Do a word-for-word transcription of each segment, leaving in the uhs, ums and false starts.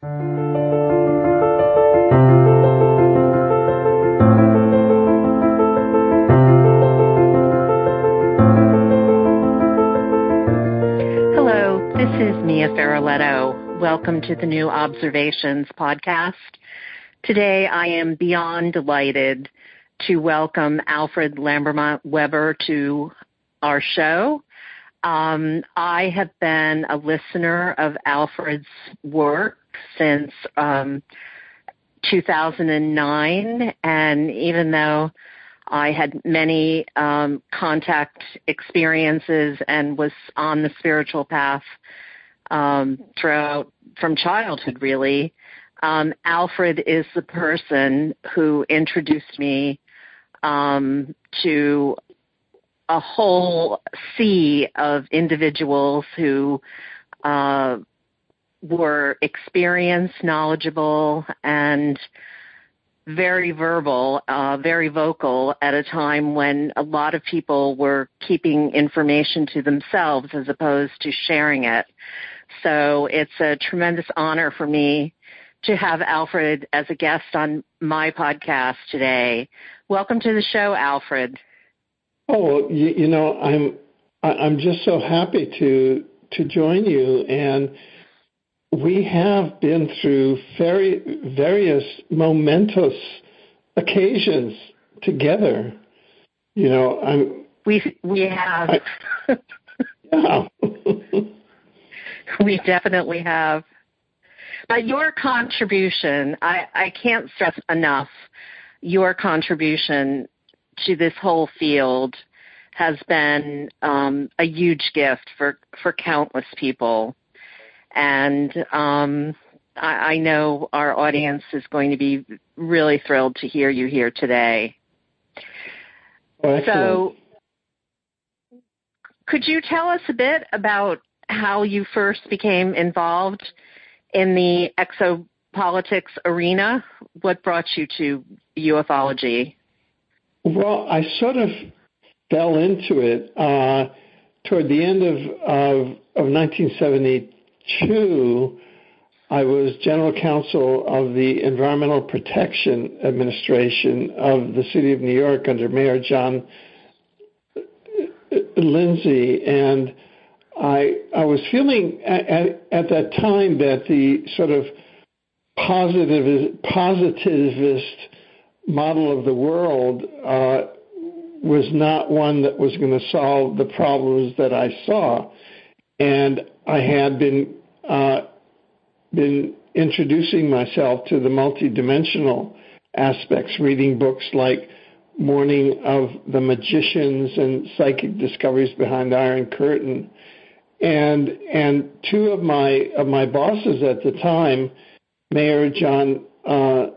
Hello, this is Mia Ferraletto. Welcome to the New Observations podcast. Today I am beyond delighted to welcome Alfred Lambermont Weber to our show. Um, I have been a listener of Alfred's work since um, two thousand nine, and even though I had many um, contact experiences and was on the spiritual path um, throughout from childhood, really, um, Alfred is the person who introduced me um, to a whole sea of individuals who uh, were experienced, knowledgeable, and very verbal, uh, very vocal at a time when a lot of people were keeping information to themselves as opposed to sharing it. So it's a tremendous honor for me to have Alfred as a guest on my podcast today. Welcome to the show, Alfred. Oh, you, you know, I'm I'm just so happy to to join you, and we have been through very various momentous occasions together. You know, I'm we we have I, yeah. We definitely have. But your contribution, I, I can't stress enough, your contribution to this whole field has been um, a huge gift for, for countless people. And um, I, I know our audience is going to be really thrilled to hear you here today. Oh, so could you tell us a bit about how you first became involved in the exopolitics arena? What brought you to ufology? Well, I sort of fell into it uh, toward the end of, of, of nineteen seventy-two. I was general counsel of the Environmental Protection Administration of the City of New York under Mayor John Lindsay, and I I was feeling at, at, at that time that the sort of positive positivist model of the world uh, was not one that was going to solve the problems that I saw, and I had been uh, been introducing myself to the multidimensional aspects, reading books like Morning of the Magicians and Psychic Discoveries Behind the Iron Curtain. And and two of my of my bosses at the time, Mayor John uh,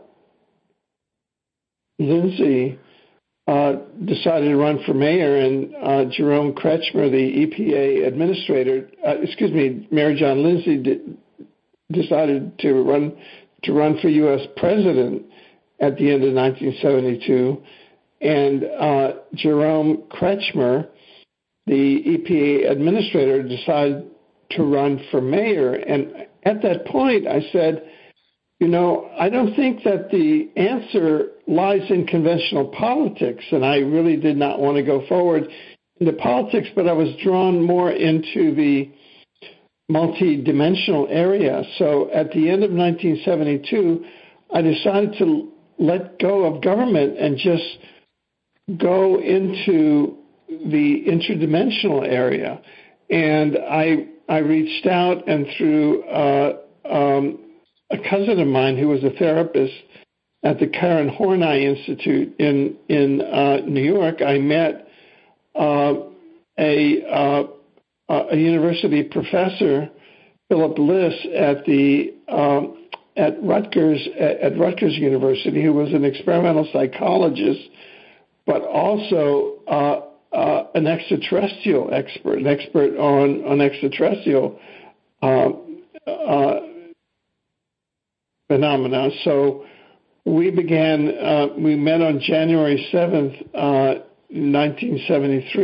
Lindsay, uh, decided to run for mayor, and uh, Jerome Kretschmer, the E P A administrator, uh, excuse me, Mayor John Lindsay did, decided to run to run for U S president at the end of nineteen seventy-two, and uh, Jerome Kretschmer, the E P A administrator, decided to run for mayor. And at that point, I said, you know, I don't think that the answer lies in conventional politics, and I really did not want to go forward into politics, but I was drawn more into the multidimensional area. So at the end of nineteen seventy-two, I decided to let go of government and just go into the interdimensional area. And I I reached out, and through uh, um, a cousin of mine who was a therapist at the Karen Horney Institute in in uh, New York, I met uh, a uh, a university professor, Philip Liss, at the um, at Rutgers at, at Rutgers University, who was an experimental psychologist, but also uh, uh, an extraterrestrial expert, an expert on on extraterrestrial uh, uh, phenomena. So we began. Uh, we met on January seventh, uh, nineteen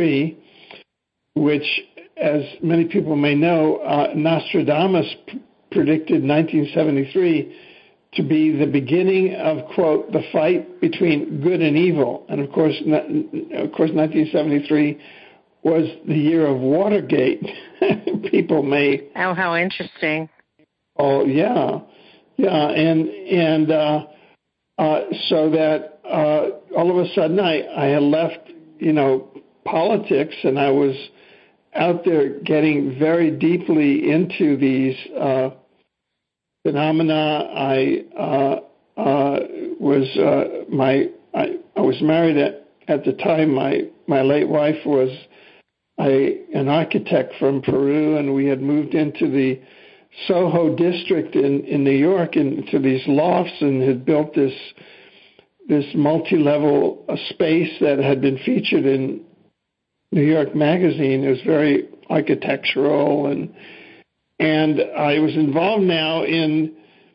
seventy-three, which, as many people may know, uh, Nostradamus p- predicted nineteen seventy-three to be the beginning of, quote, the fight between good and evil. And of course, of course, nineteen seventy-three was the year of Watergate. People may... Oh, how interesting. Oh, yeah. Yeah, and and uh, uh, so that uh, all of a sudden I, I had left, you know, politics, and I was out there getting very deeply into these uh, phenomena. I uh, uh, was uh, my I, I was married at, at the time. My my late wife was a, an architect from Peru, and we had moved into the Soho district in, in New York into these lofts and had built this this multi-level uh, space that had been featured in New York Magazine. It was very architectural, and and I was involved now in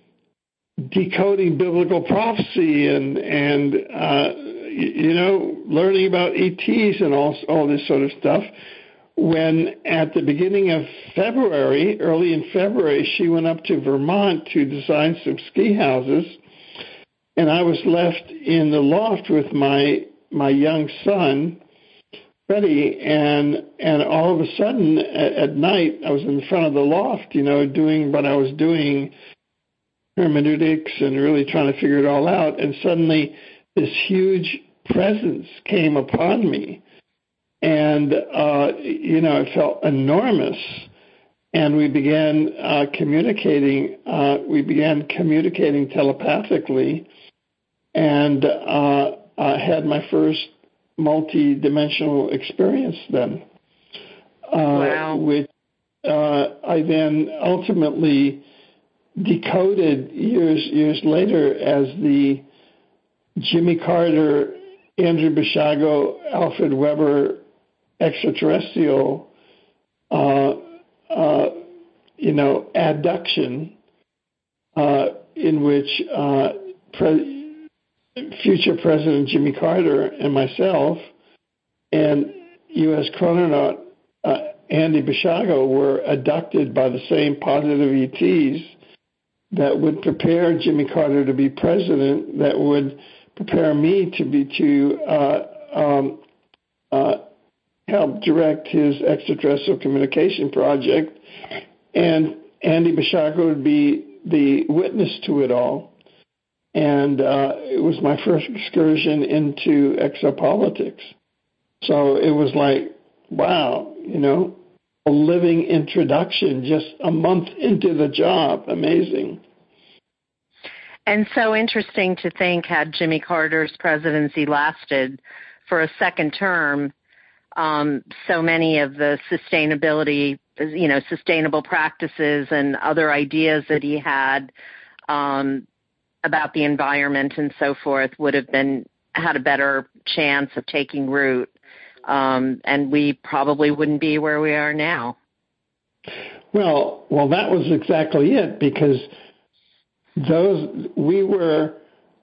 decoding biblical prophecy and and uh, you know learning about E Ts and all all this sort of stuff. When at the beginning of February, early in February, she went up to Vermont to design some ski houses, and I was left in the loft with my my young son, Freddie, and and all of a sudden at, at night I was in the front of the loft, you know, doing what I was doing, hermeneutics, and really trying to figure it all out, and suddenly this huge presence came upon me. And, uh, you know, it felt enormous. And we began uh, communicating. Uh, we began communicating telepathically, and uh, I had my first multi-dimensional experience then. Uh, wow. Which uh, I then ultimately decoded years years later as the Jimmy Carter, Andrew Basiago, Alfred Weber extraterrestrial, uh, uh, you know, adduction, uh, in which uh, pre- future President Jimmy Carter and myself and U S chrononaut uh, Andy Basiago were abducted by the same positive E Ts that would prepare Jimmy Carter to be president, that would prepare me to be to uh, um, uh, help direct his extraterrestrial communication project, and Andy Basiago would be the witness to it all. And uh, it was my first excursion into exopolitics. So it was like, wow, you know, a living introduction just a month into the job. Amazing. And so interesting to think, had Jimmy Carter's presidency lasted for a second term, um, so many of the sustainability, you know, sustainable practices and other ideas that he had um, about the environment and so forth would have been had a better chance of taking root, um, and we probably wouldn't be where we are now. Well, well, that was exactly it, because those we were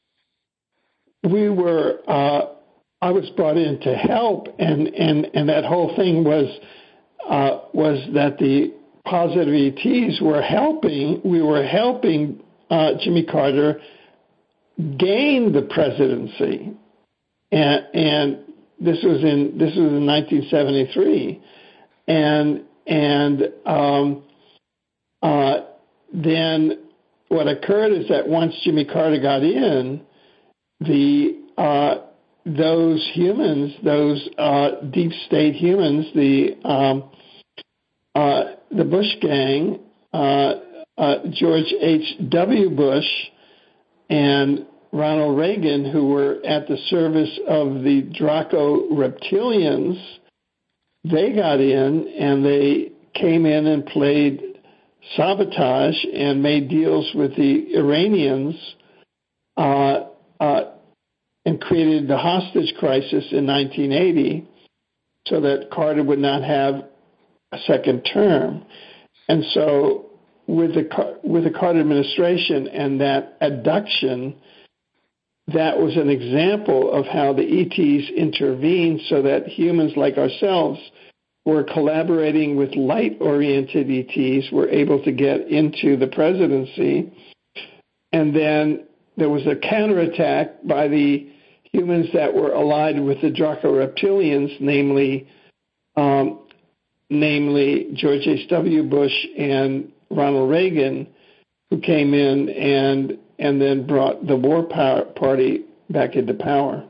we were. Uh, I was brought in to help, and, and, and that whole thing was uh, was that the positive E Ts were helping. We were helping uh, Jimmy Carter gain the presidency, and, and this was in this was in nineteen seventy-three, and and um, uh, then what occurred is that once Jimmy Carter got in, the uh, those humans, those uh, deep state humans, the um, uh, the Bush gang, uh, uh, George H W. Bush and Ronald Reagan, who were at the service of the Draco reptilians, they got in and they came in and played sabotage and made deals with the Iranians, uh, uh, and created the hostage crisis in nineteen eighty so that Carter would not have a second term. And so with the with the Carter administration and that abduction, that was an example of how the E Ts intervened so that humans like ourselves were collaborating with light-oriented E Ts were able to get into the presidency. And then there was a counterattack by the humans that were allied with the Draco reptilians, namely, um, namely George H W. Bush and Ronald Reagan, who came in and and then brought the War power Party back into power.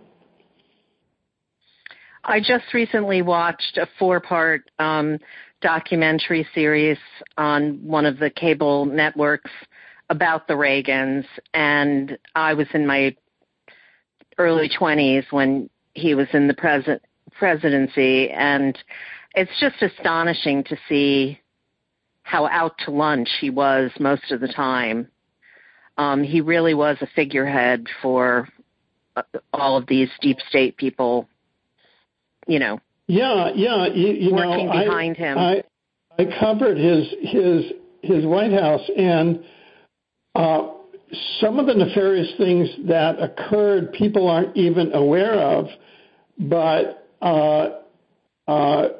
I just recently watched a four-part um, documentary series on one of the cable networks about the Reagans, and I was in my early twenties when he was in the pres- presidency, and it's just astonishing to see how out to lunch he was most of the time. Um, he really was a figurehead for uh, all of these deep state people, you know. Yeah, yeah, you, you working know, behind I, him. I, I covered his his his White House, and uh, some of the nefarious things that occurred, people aren't even aware of. But uh, uh,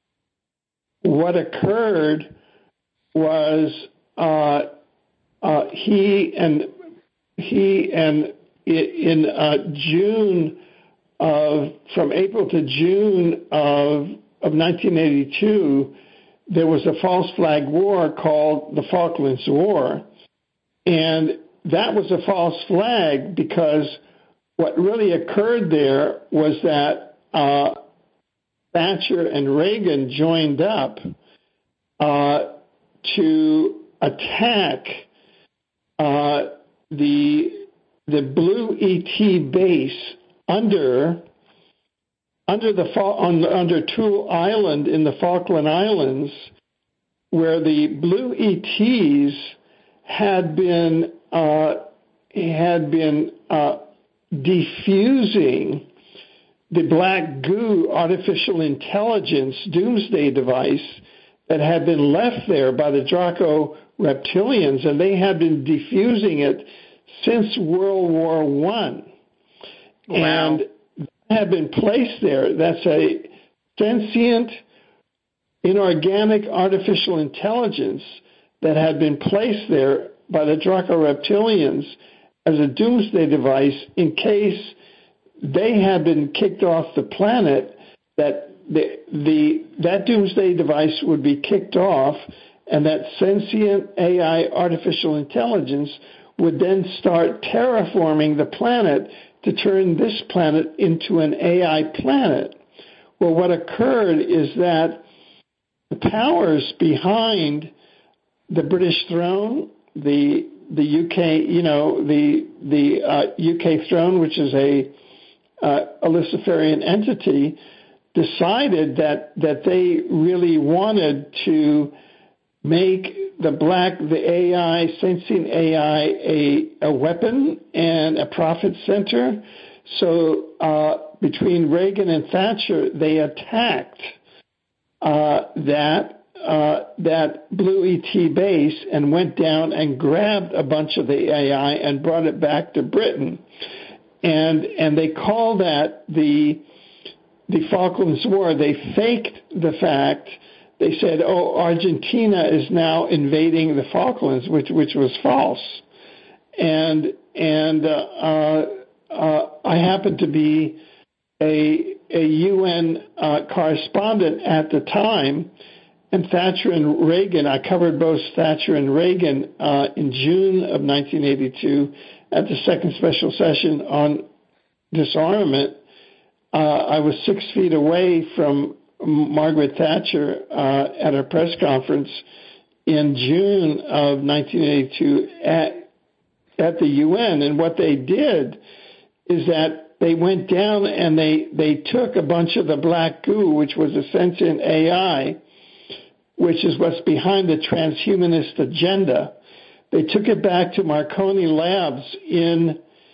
what occurred was uh, uh, he and he and in uh, June of from April to June of of nineteen eighty-two, there was a false flag war called the Falklands War, and that was a false flag because what really occurred there was that uh, Thatcher and Reagan joined up uh, to attack uh, the the Blue E T base under under the on under Toole Island in the Falkland Islands, where the Blue E Ts had been uh, had been uh, defusing the black goo artificial intelligence doomsday device that had been left there by the Draco reptilians, and they had been defusing it since World War One. Wow. And had been placed there. That's a sentient, inorganic artificial intelligence that had been placed there by the Draco reptilians as a doomsday device in case they had been kicked off the planet, that the, the that doomsday device would be kicked off, and that sentient A I artificial intelligence would then start terraforming the planet to turn this planet into an A I planet. Well, what occurred is that the powers behind the British throne, the the U K, you know, the the uh, U K throne, which is a uh, a Luciferian entity, decided that that they really wanted to make the black, the A I, sensing A I, a, a weapon and a profit center. So uh, between Reagan and Thatcher, they attacked uh, that uh, that Blue E T base and went down and grabbed a bunch of the A I and brought it back to Britain. And and they call that the the Falklands War. They faked the fact. They said, "Oh, Argentina is now invading the Falklands," which which was false. And and uh, uh, uh, I happened to be a a U N uh, correspondent at the time, and Thatcher and Reagan. I covered both Thatcher and Reagan uh, in June of nineteen eighty-two at the second special session on disarmament. Uh, I was six feet away from Margaret Thatcher uh, at her press conference in June of nineteen eighty-two at, at the U N. And what they did is that they went down and they, they took a bunch of the black goo, which was a sentient A I, which is what's behind the transhumanist agenda. They took it back to Marconi Labs in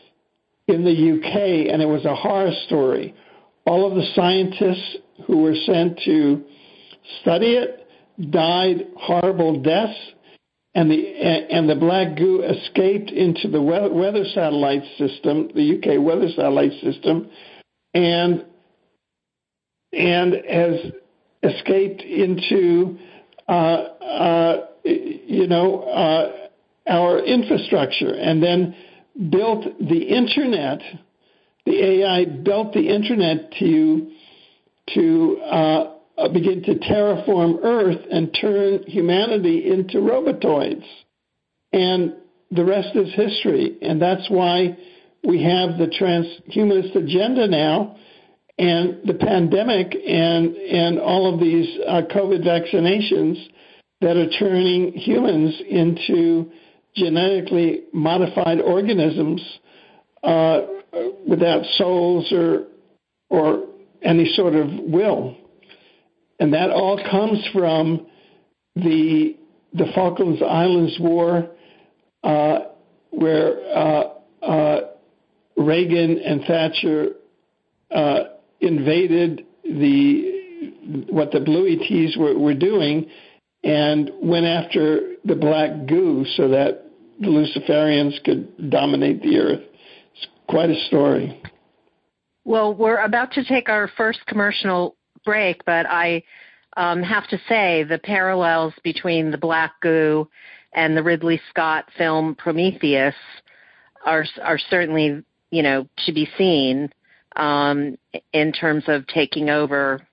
in the U K, and it was a horror story. All of the scientists who were sent to study it died horrible deaths, and the and the black goo escaped into the weather satellite system, the U K weather satellite system, and and as escaped into, uh, uh, you know, uh, our infrastructure, and then built the internet. The A I built the internet to to uh, begin to terraform Earth and turn humanity into robotoids. And the rest is history. And that's why we have the transhumanist agenda now, and the pandemic, and and all of these uh, COVID vaccinations that are turning humans into genetically modified organisms uh, without souls or or any sort of will. And that all comes from the the Falklands Islands War, uh, where uh, uh, Reagan and Thatcher uh, invaded the what the Blue E Ts were, were doing, and went after the black goo so that the Luciferians could dominate the earth. It's quite a story. Well, we're about to take our first commercial break, but I um, have to say the parallels between the black goo and the Ridley Scott film Prometheus are are certainly, you know, to be seen um, in terms of taking over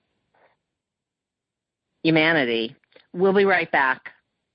humanity. We'll be right back.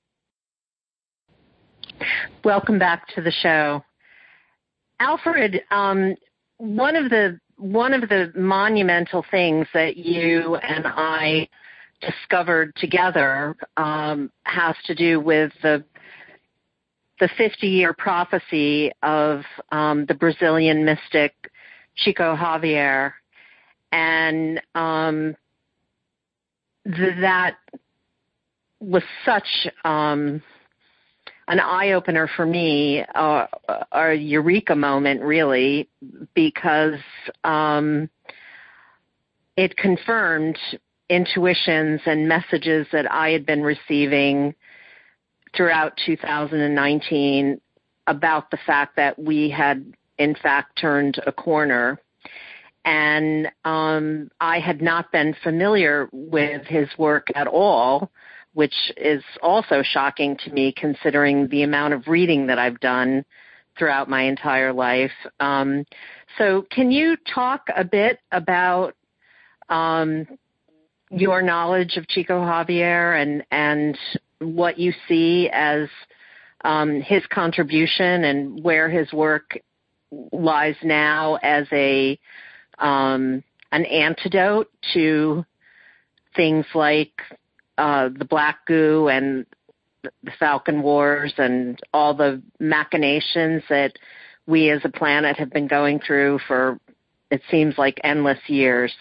Welcome back to the show. Alfred, um, one of the one of the monumental things that you and I discovered together um, has to do with the the fifty-year prophecy of um, the Brazilian mystic Chico Xavier, and um, th- that was such um, an eye-opener for me, uh, a eureka moment, really, because um, it confirmed intuitions and messages that I had been receiving throughout two thousand nineteen about the fact that we had, in fact, turned a corner. And um, I had not been familiar with his work at all, which is also shocking to me considering the amount of reading that I've done throughout my entire life. Um, so can you talk a bit about um, your knowledge of Chico Xavier and, and what you see as um, his contribution and where his work lies now as a um, an antidote to things like uh, the Black Goo and the Falcon Wars and all the machinations that we as a planet have been going through for, it seems like, endless years?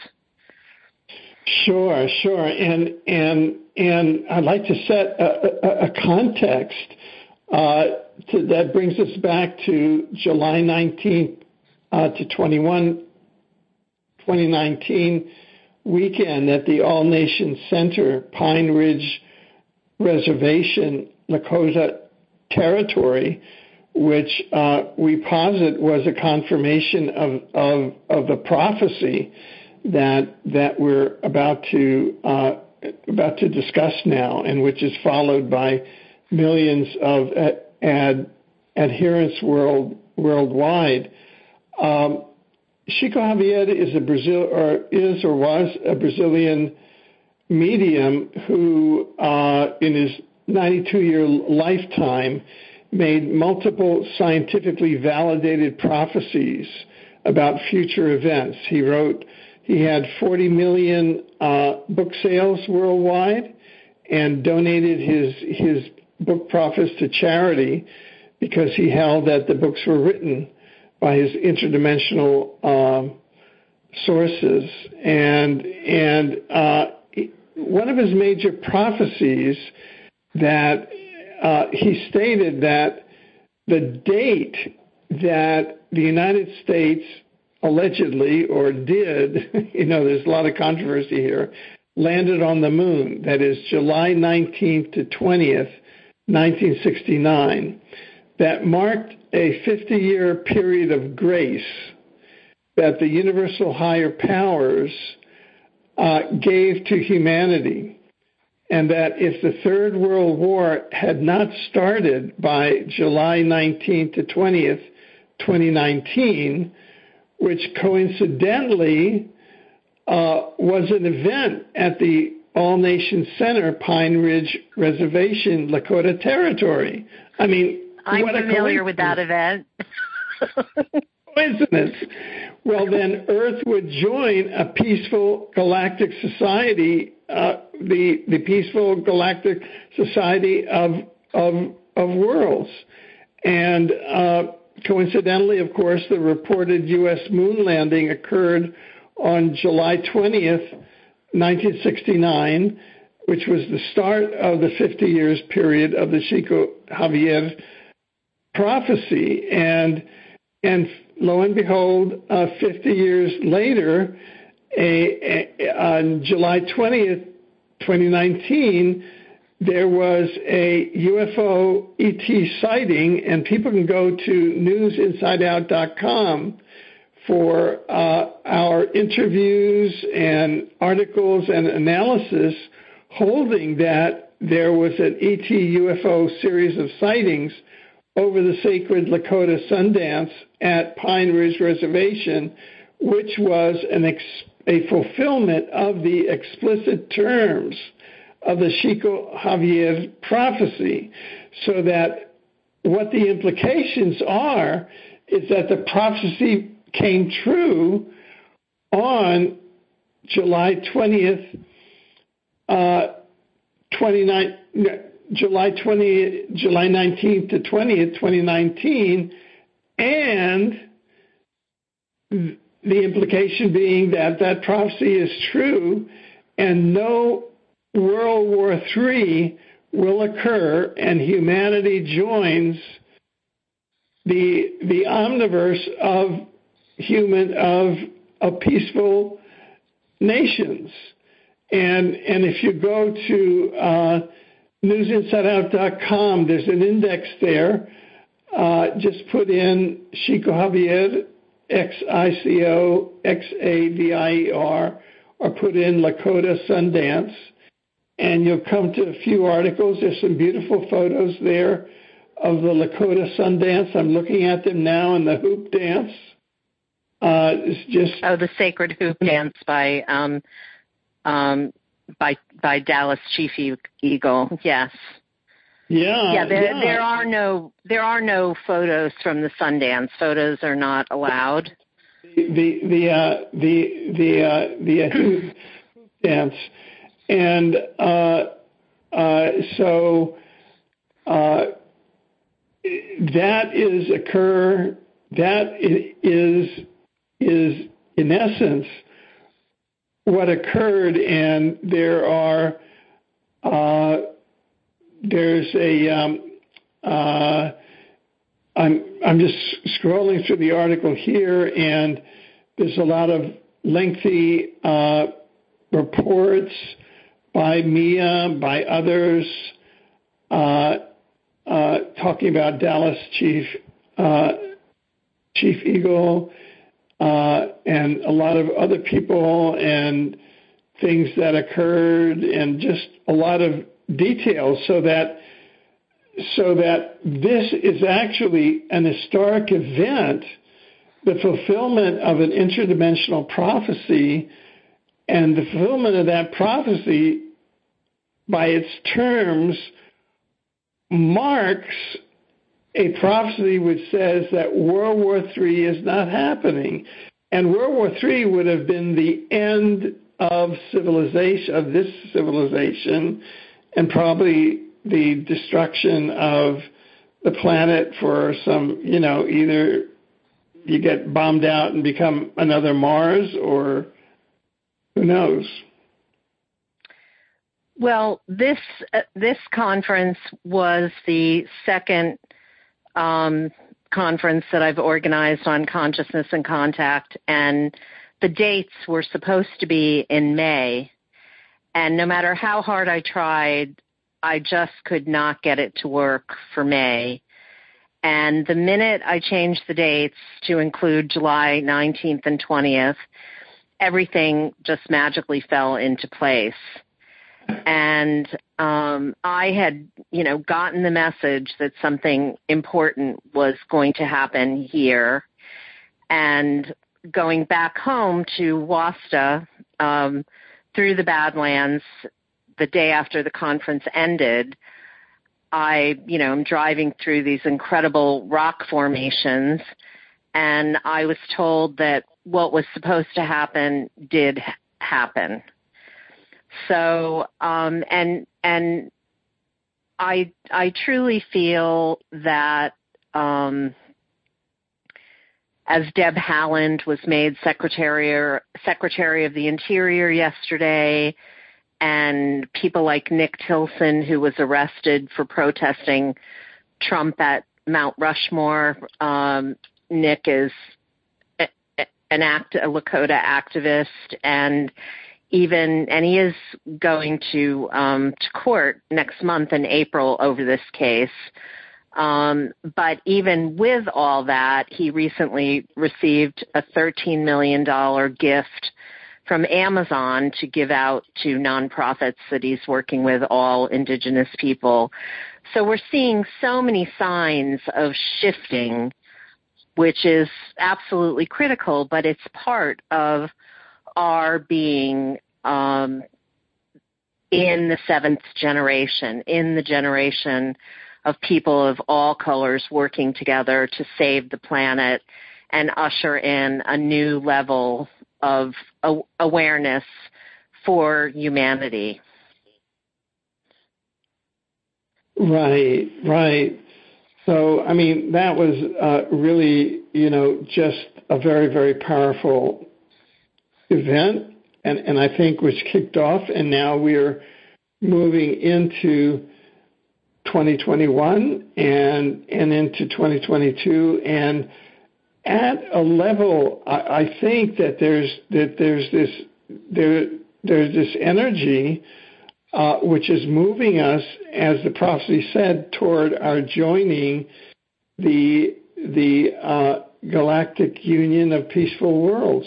Sure, sure, and and and I'd like to set a, a, a context uh, to, that brings us back to July nineteenth uh, to twenty-one, twenty nineteen weekend at the All Nations Center, Pine Ridge Reservation, Lakota Territory, which uh, we posit was a confirmation of of, of the prophecy that that we're about to uh, about to discuss now, and which is followed by millions of ad, ad, adherents world worldwide. Um, Chico Xavier is a Brazil or is or was a Brazilian medium who, uh, in his ninety-two-year lifetime, made multiple scientifically validated prophecies about future events. He wrote. He had forty million uh, book sales worldwide, and donated his his book profits to charity because he held that the books were written by his interdimensional um, sources. And and uh, one of his major prophecies that uh, he stated that the date that the United States allegedly, or did, you know, there's a lot of controversy here, landed on the moon. That is July nineteenth to twentieth, nineteen sixty-nine. That marked a fifty-year period of grace that the universal higher powers uh, gave to humanity, and that if the Third World War had not started by July nineteenth to twentieth, twenty nineteen, which coincidentally uh, was an event at the All Nations Center, Pine Ridge Reservation, Lakota Territory. I mean, I'm what familiar with that event. Coincidence. Well, then Earth would join a peaceful galactic society, uh, the the peaceful galactic society of of of worlds, and uh, coincidentally, of course, the reported U S moon landing occurred on July twentieth, nineteen sixty-nine, which was the start of the fifty years period of the Chico Javier prophecy, and and lo and behold, uh, fifty years later, a, a, on July twentieth, twenty nineteen, there was a U F O E T sighting, and people can go to news inside out dot com for uh, our interviews and articles and analysis holding that there was an E T U F O series of sightings over the sacred Lakota Sundance at Pine Ridge Reservation, which was an ex- a fulfillment of the explicit terms of the Chico Javier prophecy, so that what the implications are is that the prophecy came true on July twentieth, uh, twenty-nine, July twentieth, July nineteenth to twentieth, twenty nineteen, and the implication being that that prophecy is true, and no World War Three will occur, and humanity joins the the omniverse of human of of peaceful nations. And and if you go to uh, news inside out dot com, there's an index there. Uh, just put in Chico Javier, X I C O X A V I E R, or put in Lakota Sundance, and you'll come to a few articles. There's some beautiful photos there of the Lakota Sundance. I'm looking at them now, in the hoop dance. Uh, it's just oh, the Sacred Hoop Dance by um, um, by by Dallas Chief Eagle. Yes. Yeah. Yeah. There yeah. there are no there are no photos from the Sundance. Photos are not allowed. The the uh, the the uh, the uh, hoop dance, and uh, uh, so uh, that is occur. That is is in essence what occurred, and there are uh, there's a um, uh, I'm I'm just scrolling through the article here, and there's a lot of lengthy uh, reports by Mia, by others, uh, uh, talking about Dallas Chief uh, Chief Eagle, uh, and a lot of other people and things that occurred, and just a lot of details, so that so that this is actually an historic event, the fulfillment of an interdimensional prophecy, and the fulfillment of that prophecy by its terms marks a prophecy which says that World War Three is not happening. And World War Three would have been the end of civilization, of this civilization, and probably the destruction of the planet for some, you know, either you get bombed out and become another Mars, or who knows. Well, this uh, this conference was the second um, conference that I've organized on consciousness and contact, and the dates were supposed to be in May, and no matter how hard I tried, I just could not get it to work for May. And the minute I changed the dates to include July nineteenth and twentieth, everything just magically fell into place. And um, I had, you know, gotten the message that something important was going to happen here. And going back home to Wasta um, through the Badlands the day after the conference ended, I, you know, I'm driving through these incredible rock formations, and I was told that what was supposed to happen did happen. So, um, and and I I truly feel that um, as Deb Haaland was made Secretary Secretary of the Interior yesterday, and people like Nick Tilson, who was arrested for protesting Trump at Mount Rushmore. Um, Nick is a, an act, a Lakota activist, and even and he is going to um, to court next month in April over this case. Um, but even with all that, he recently received a thirteen million dollars gift from Amazon to give out to nonprofits that he's working with, all indigenous people. So we're seeing so many signs of shifting, which is absolutely critical, but it's part of our being um, in the seventh generation, in the generation of people of all colors working together to save the planet and usher in a new level of a- awareness for humanity. Right, right. So, I mean, that was uh, really, you know, just a very, very powerful event, and, and I think was kicked off, and now we're moving into twenty twenty-one and and into twenty twenty-two, and at a level, I, I think that there's that there's this there there's this energy uh, which is moving us, as the prophecy said, toward our joining the the uh, Galactic Union of Peaceful Worlds.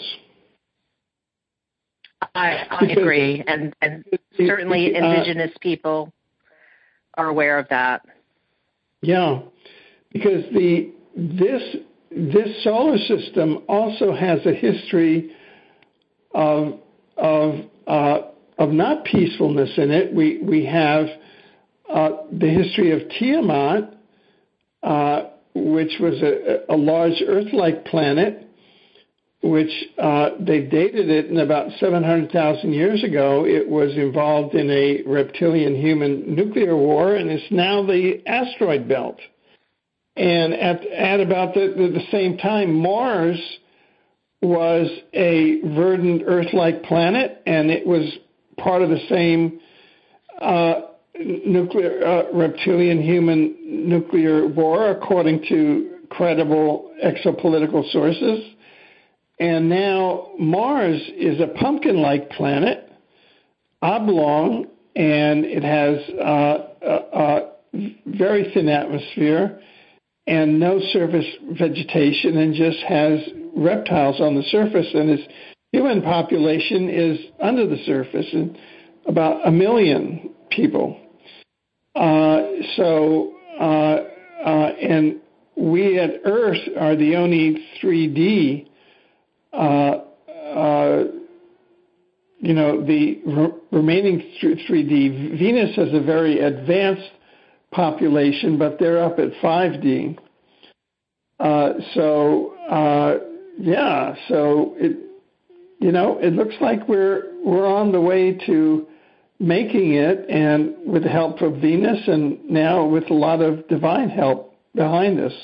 I, I agree, and, and certainly indigenous uh, people are aware of that. Yeah, because the this this solar system also has a history of of uh, of not peacefulness in it. We we have uh, the history of Tiamat, uh, which was a, a large Earth-like planet, which uh, they dated it in about seven hundred thousand years ago. It was involved in a reptilian-human nuclear war, and it's now the asteroid belt. And at, at about the, the, the same time, Mars was a verdant Earth-like planet, and it was part of the same uh, nuclear uh, reptilian-human nuclear war, according to credible exopolitical sources. And now Mars is a pumpkin-like planet, oblong, and it has uh, a, a very thin atmosphere and no surface vegetation, and just has reptiles on the surface. And its human population is under the surface, and about a million people. Uh, so, uh, uh, and we at Earth are the only three D. Uh, uh, you know, the re- remaining three D. Venus has a very advanced population, but they're up at five D. Uh, so, uh, yeah, so it, you know, it looks like we're we're on the way to making it, and with the help of Venus, and now with a lot of divine help behind us.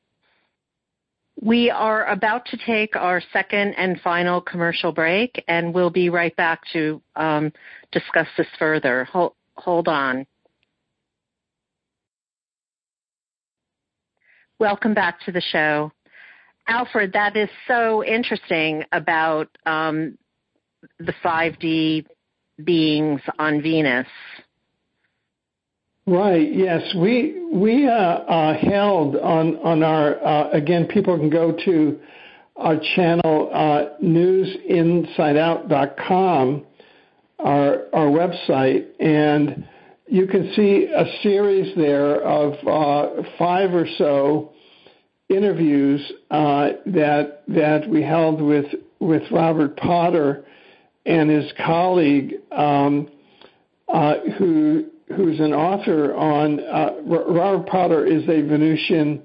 We are about to take our second and final commercial break, and we'll be right back to um, discuss this further. Hold, hold on. Welcome back to the show. Alfred, that is so interesting about um, the five D beings on Venus. Right. Yes, we we uh, uh, held on on our uh, again. People can go to our channel, uh, news inside out dot com, our, our website, and you can see a series there of uh, five or so interviews uh, that that we held with with Robert Potter and his colleague, um, uh, who who's an author on. Uh, Robert Potter is a Venusian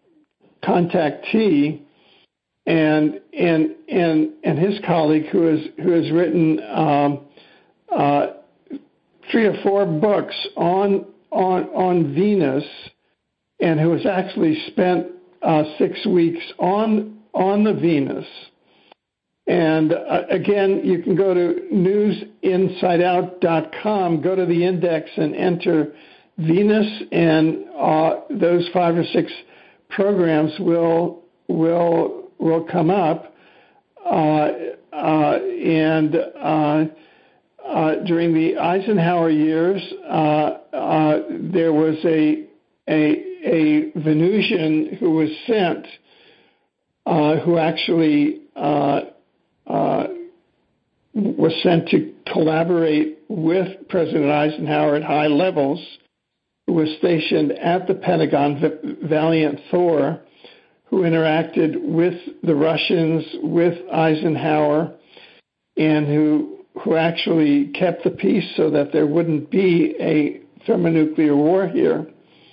contactee, and and and and his colleague who has who has written um, uh, three or four books on on on Venus, and who has actually spent uh, six weeks on on the Venus. And uh, again, you can go to news inside out dot com, go to the index and enter Venus, and uh, those five or six programs will will will come up. Uh, uh, and uh, uh, during the Eisenhower years, uh, uh, there was a a a Venusian who was sent, uh, who actually uh, uh, was sent to collaborate with President Eisenhower at high levels, who was stationed at the Pentagon, Valiant Thor, who interacted with the Russians, with Eisenhower, and who who actually kept the peace so that there wouldn't be a thermonuclear war here.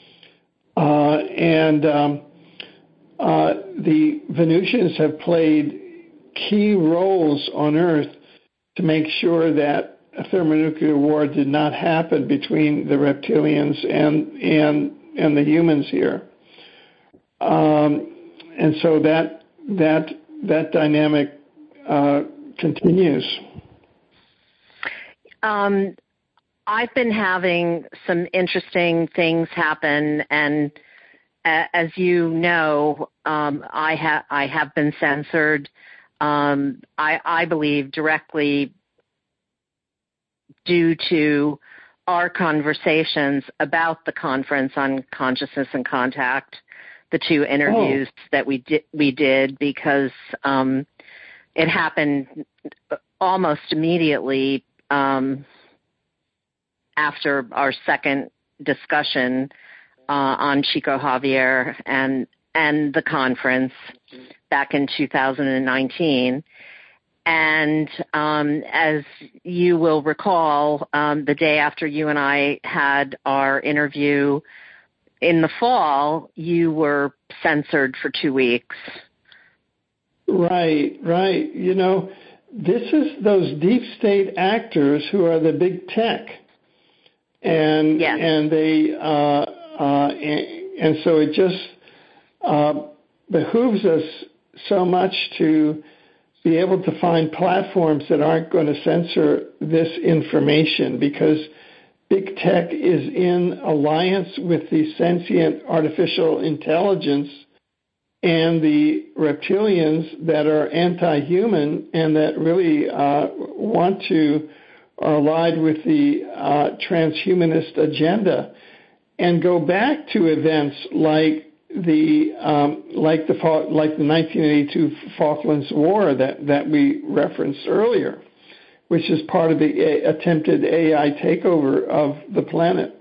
Uh, and um, uh, the Venusians have played key roles on Earth to make sure that a thermonuclear war did not happen between the reptilians and and and the humans here. Um, and so that that that dynamic uh, continues. Um, I've been having some interesting things happen, and uh, as you know, um, I have I have been censored. Um, I, I believe directly due to our conversations about the Conference on Consciousness and Contact, the two interviews oh. that we did, we did because um, it happened almost immediately um, after our second discussion uh, on Chico Javier and and the conference back in two thousand nineteen. And um, as you will recall, um, the day after you and I had our interview in the fall, you were censored for two weeks. Right, right. You know, this is those deep state actors who are the big tech. And, yes. and they, uh, uh, and, and so it just uh, behooves us so much to be able to find platforms that aren't going to censor this information, because big tech is in alliance with the sentient artificial intelligence and the reptilians that are anti-human and that really uh, want to, are allied with the uh, transhumanist agenda, and go back to events like the um, like the like the nineteen eighty-two Falklands War that, that we referenced earlier, which is part of the a- attempted A I takeover of the planet.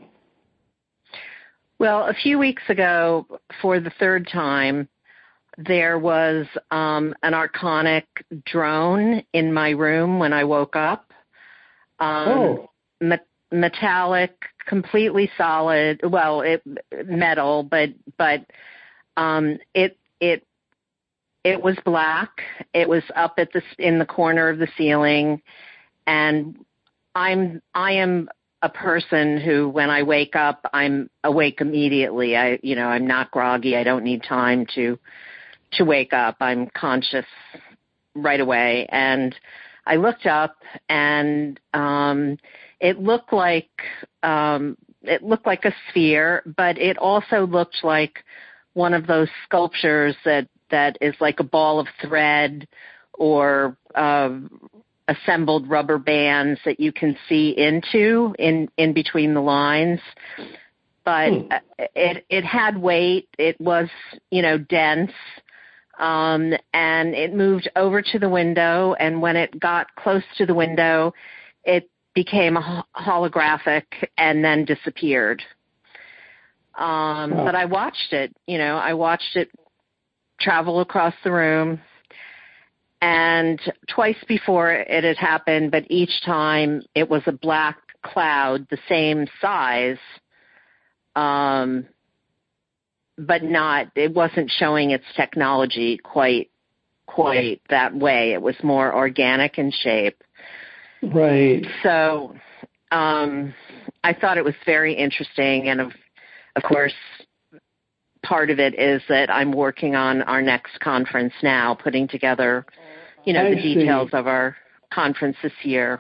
Well, a few weeks ago, for the third time, there was um, an archonic drone in my room when I woke up. Um, oh. me- metallic, completely solid. Well, it metal, but but um, it it it was black. It was up at the in the corner of the ceiling, and I'm I am a person who, when I wake up, I'm awake immediately. I you know I'm not groggy. I don't need time to to wake up. I'm conscious right away, and I looked up, and um, it looked like um, it looked like a sphere, but it also looked like one of those sculptures that, that is like a ball of thread or uh, assembled rubber bands that you can see into in, in between the lines. But hmm. it it had weight. It was, you know, dense. Um, and it moved over to the window, and when it got close to the window, it became a holographic and then disappeared. Um, wow. But I watched it, you know, I watched it travel across the room, and twice before it had happened, but each time it was a black cloud the same size, um, but not, it wasn't showing its technology quite, quite that way. It was more organic in shape. Right. So, um, I thought it was very interesting. And of, of course, part of it is that I'm working on our next conference now, putting together, you know, I the details see. of our conference this year.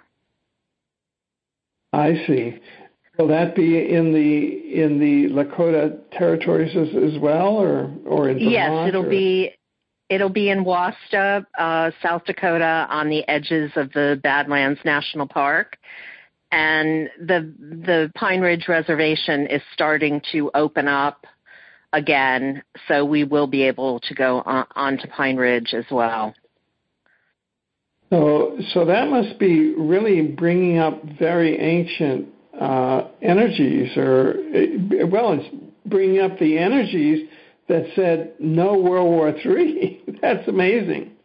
I see. Will that be in the in the Lakota territories as, as well, or or in Vermont? Yes, it'll or? be it'll be in Wasta, uh, South Dakota, on the edges of the Badlands National Park, and the the Pine Ridge Reservation is starting to open up again, so we will be able to go on, on to Pine Ridge as well. So, so that must be really bringing up very ancient uh, energies, or well, it's bringing up the energies that said no World War Three. That's amazing.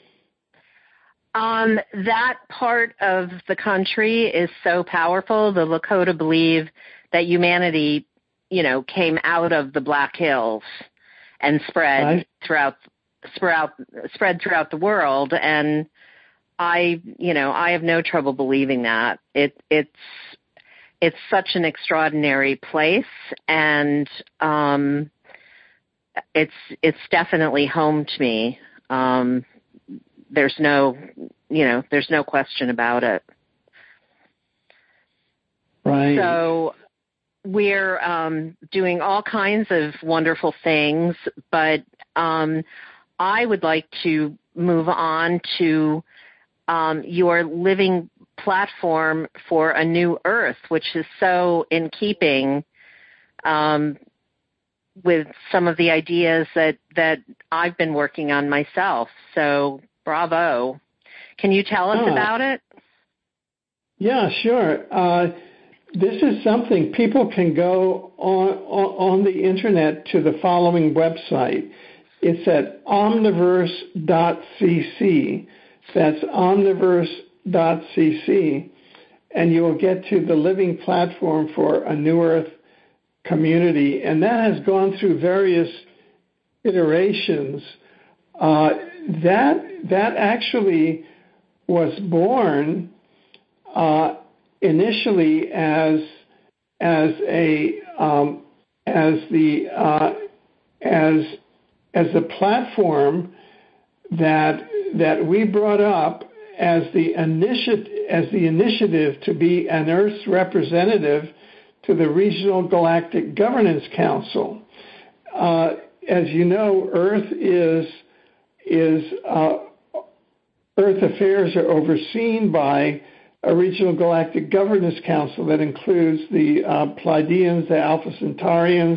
Um, that part of the country is so powerful. The Lakota believe that humanity, you know, came out of the Black Hills and spread I, throughout, spread, spread throughout the world. And I, you know, I have no trouble believing that. It, it's, it's such an extraordinary place, and um, it's, it's definitely home to me. Um, there's no, you know, there's no question about it. Right. So we're um, doing all kinds of wonderful things, but um, I would like to move on to um, your living platform for a new Earth, which is so in keeping um, with some of the ideas that, that I've been working on myself. So bravo. Can you tell us ah, about it? Yeah, sure. Uh, this is something people can go on, on, on the internet to the following website. It's at omniverse dot c c. That's omniverse dot c c. And you will get to the living platform for a New Earth community. And that has gone through various iterations. Uh, that, that actually was born uh, initially as as a um, as the uh, as as a platform that that we brought up as the initiative as the initiative to be an Earth's representative to the Regional Galactic Governance Council. Uh, as you know, Earth is is uh, Earth affairs are overseen by a Regional Galactic Governance Council that includes the uh, Pleiadians, the Alpha Centaurians,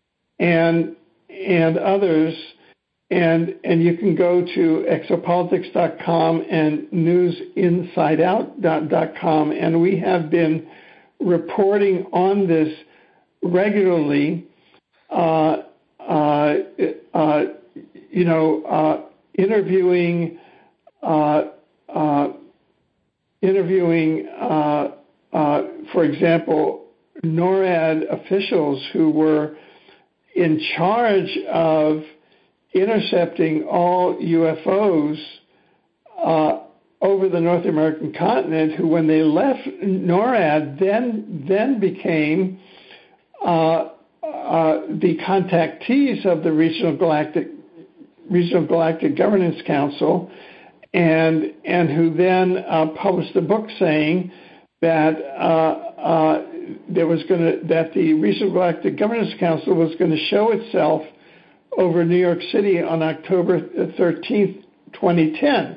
and and others. And and you can go to exopolitics dot com and news inside out dot com, and we have been reporting on this regularly. Uh, uh, uh, you know, uh, interviewing. Uh, uh, interviewing, uh, uh, for example, NORAD officials who were in charge of intercepting all U F Os uh, over the North American continent, who, when they left NORAD, then then became uh, uh, the contactees of the Regional Galactic Regional Galactic Governance Council, and and who then uh, published a book saying that uh, uh, there was going to that the Regional Galactic Governance Council was going to show itself over New York City on October thirteenth, twenty ten,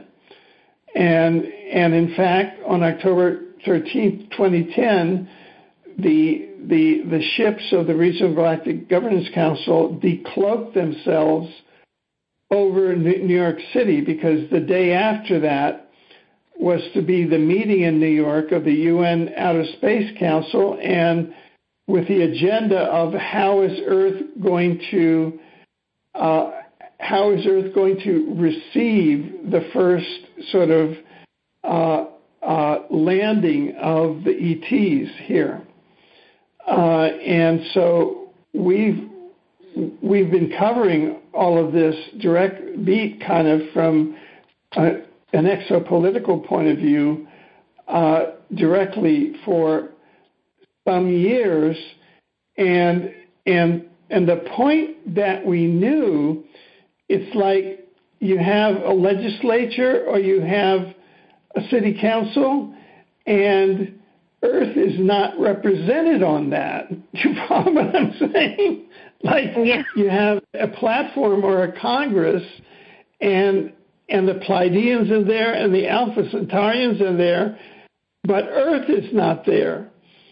and and in fact on October thirteenth, twenty ten, the the the ships of the Regional Galactic Governance Council decloaked themselves over New York City, because the day after that was to be the meeting in New York of the U N Outer Space Council, and with the agenda of how is Earth going to uh, how is Earth going to receive the first sort of uh, uh, landing of the E Ts here. Uh, and so we've we've been covering all of this direct beat kind of from uh, an exopolitical point of view uh, directly for some years, and and and the point that we knew, it's like you have a legislature or you have a city council, and Earth is not represented on that. You follow what I'm saying? Like yeah. You have a platform or a Congress, and and the Pleiadians are there and the Alpha Centaurians are there, but Earth is not there.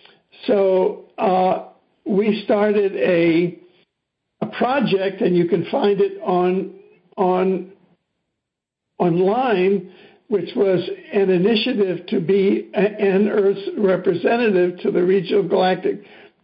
So uh, we started a a project, and you can find it on on online, which was an initiative to be an Earth's representative to the Regional Galactic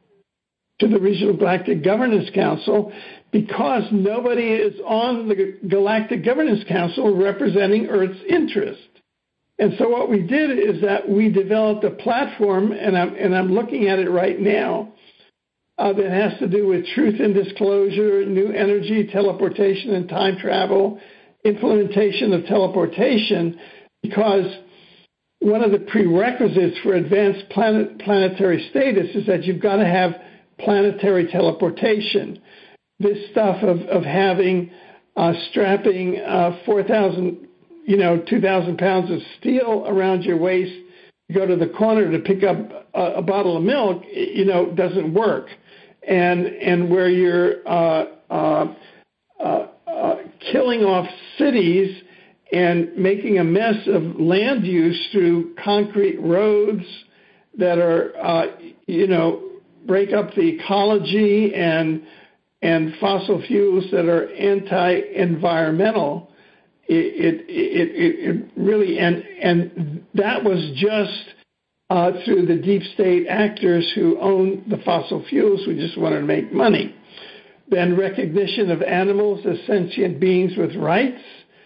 to the Regional Galactic Governance Council, because nobody is on the Galactic Governance Council representing Earth's interest. And so what we did is that we developed a platform, and I'm, and I'm looking at it right now, uh, that has to do with truth and disclosure, new energy, teleportation and time travel, implementation of teleportation, because one of the prerequisites for advanced planet, planetary status is that you've got to have planetary teleportation. This stuff of, of having, uh, strapping uh, four thousand, you know, two thousand pounds of steel around your waist, you go to the corner to pick up a, a bottle of milk, you know, doesn't work. And and where you're uh, uh, uh, uh, killing off cities and making a mess of land use through concrete roads that are, uh, you know, break up the ecology, and and fossil fuels that are anti-environmental. It it it, it really and and that was just uh, through the deep state actors who own the fossil fuels who just wanted to make money. Then recognition of animals as sentient beings with rights.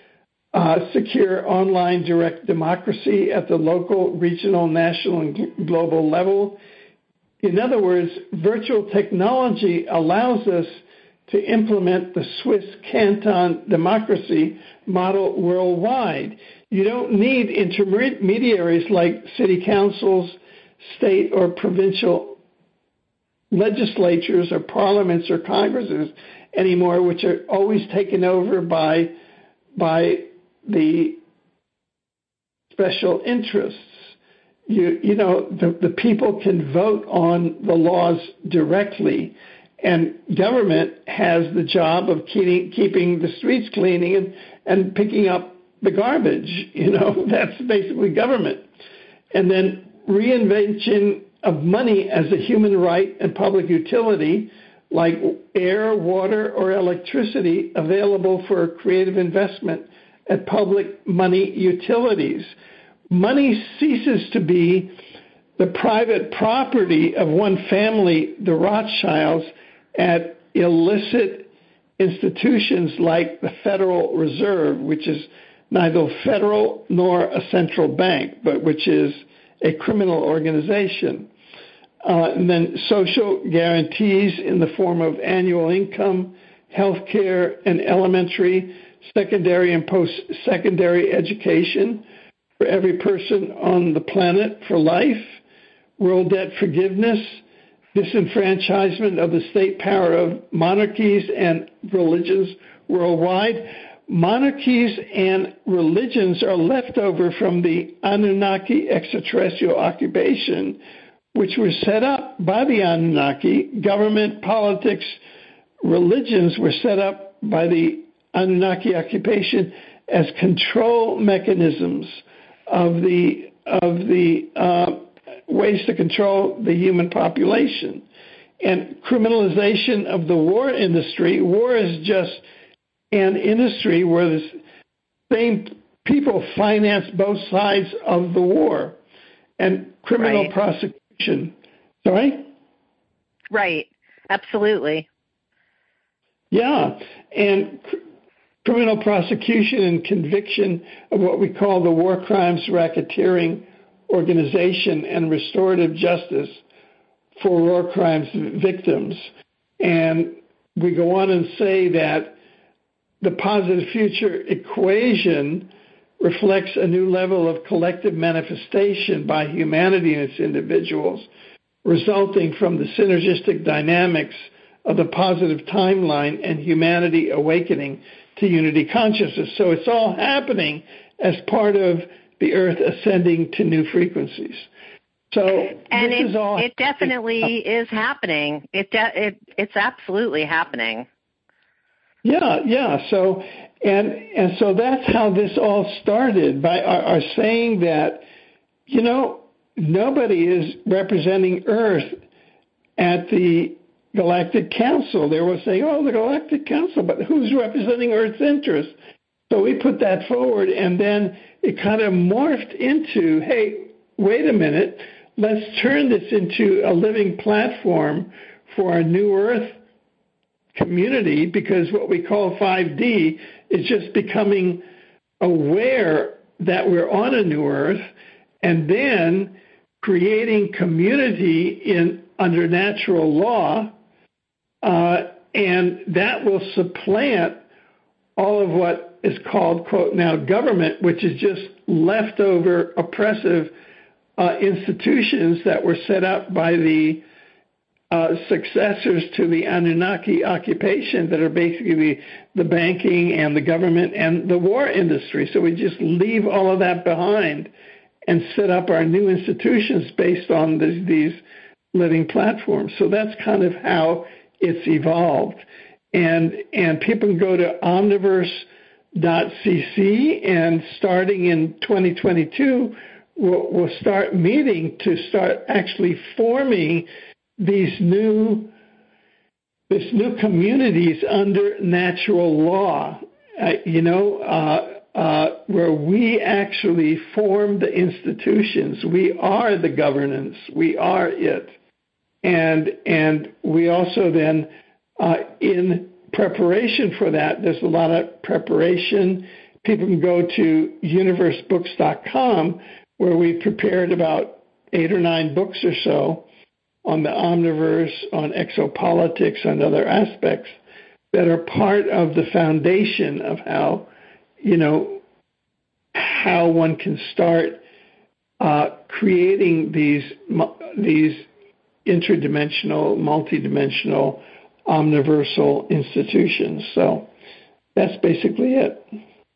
Uh, secure online direct democracy at the local, regional, national, and global level. In other words, virtual technology allows us to implement the Swiss canton democracy model worldwide. You don't need intermediaries like city councils, state or provincial legislatures or parliaments or congresses anymore, which are always taken over by by the special interests. You you know, the, the people can vote on the laws directly, and government has the job of keeping, keeping the streets cleaning and, and picking up the garbage. You know, that's basically government. And then reinvention of money as a human right and public utility, like air, water, or electricity, available for creative investment at public money utilities. Money ceases to be the private property of one family, the Rothschilds, at illicit institutions like the Federal Reserve, which is neither federal nor a central bank, but which is a criminal organization. Uh, and then social guarantees in the form of annual income, health care, and elementary, secondary, and post-secondary education for every person on the planet for life, world debt forgiveness, disenfranchisement of the state power of monarchies and religions worldwide. Monarchies and religions are left over from the Anunnaki extraterrestrial occupation, which were set up by the Anunnaki. Government, politics, religions were set up by the Anunnaki occupation as control mechanisms of the of the uh, ways to control the human population. And criminalization of the war industry. War is just and industry where the same people finance both sides of the war, and criminal right. prosecution. Sorry? Right. Absolutely. Yeah, and cr- criminal prosecution and conviction of what we call the War Crimes Racketeering Organization and restorative justice for war crimes victims. And we go on and say that the positive future equation reflects a new level of collective manifestation by humanity and its individuals, resulting from the synergistic dynamics of the positive timeline and humanity awakening to unity consciousness. So it's all happening as part of the Earth ascending to new frequencies. So and this it, is all it definitely is happening. It, de- it it's absolutely happening. Yeah, yeah. So and and so that's how this all started, by our, our saying that, you know, nobody is representing Earth at the Galactic Council. They were saying, oh, the Galactic Council, but who's representing Earth's interests? So we put that forward, and then it kind of morphed into, hey, wait a minute, let's turn this into a living platform for our new Earth community, because what we call five D is just becoming aware that we're on a new Earth, and then creating community in under natural law, uh, and that will supplant all of what is called, quote, now government, which is just leftover oppressive uh, institutions that were set up by the uh, successors to the Anunnaki occupation that are basically the, the banking and the government and the war industry. So we just leave all of that behind and set up our new institutions based on this, these living platforms. So that's kind of how it's evolved. And and people can go to omniverse dot c c, and starting in twenty twenty-two, we'll, we'll start meeting to start actually forming these new this new communities under natural law, uh, you know, uh, uh, where we actually form the institutions. We are the governance. We are it. And and we also then, uh, in preparation for that, there's a lot of preparation. People can go to universe books dot com, where we prepared about eight or nine books or so on the omniverse, on exopolitics, and other aspects that are part of the foundation of how, you know, how one can start uh, creating these these interdimensional, multidimensional, omniversal institutions. So that's basically it.